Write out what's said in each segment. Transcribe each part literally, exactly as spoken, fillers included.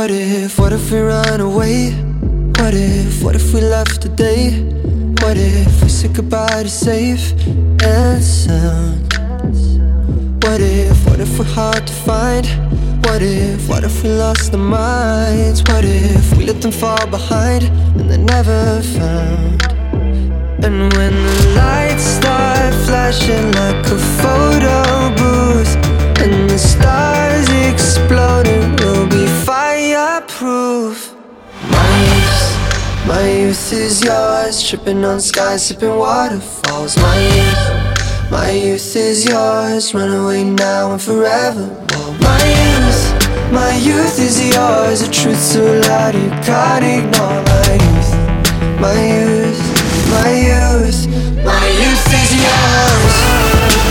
What if, what if we run away? What if, what if we left today? What if we said goodbye to safe and sound? What if, what if we're hard to find? What if, what if we lost our minds? What if we let them fall behind and they're never found? And when the lights start flashing like a photo booth and the stars exploding, we'll be fireproof. My youth, my youth is yours, tripping on skies, sipping waterfalls. My youth, my youth is yours, run away now and forevermore. My youth, my youth is yours, a truth so loud you can't ignore. My youth, my youth, my youth, my youth is yours.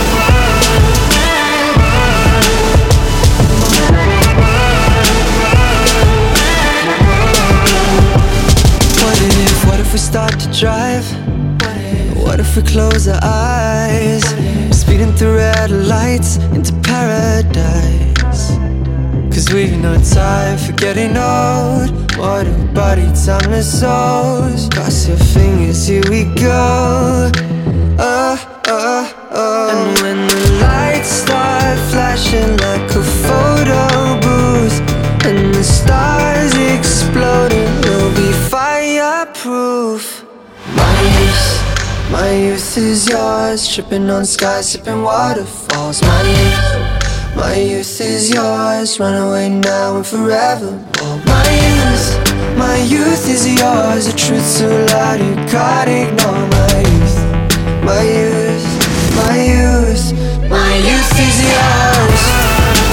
What if we start to drive? What if we close our eyes? Speeding through red lights into paradise. Cause we've no time for getting old. What a body, timeless souls. Cross your fingers, here we go. Oh, oh, oh. And when the lights start flashing like a photo booth and the stars exploding, we'll be fireproof. My youth, my youth is yours, tripping on skies, sipping waterfalls. My youth, my youth is yours, run away now and forevermore. My youth, my youth is yours, a truth so loud you can't ignore. My youth, my youth, my youth, my youth is yours.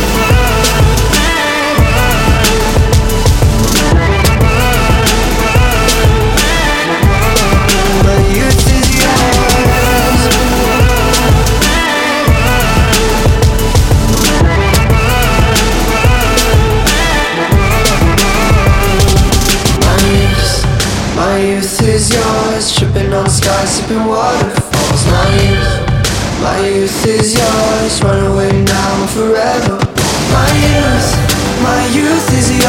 My youth is yours, tripping on skies, sipping waterfalls. My youth, my youth is yours, run away now and forever. My youth, my youth is yours.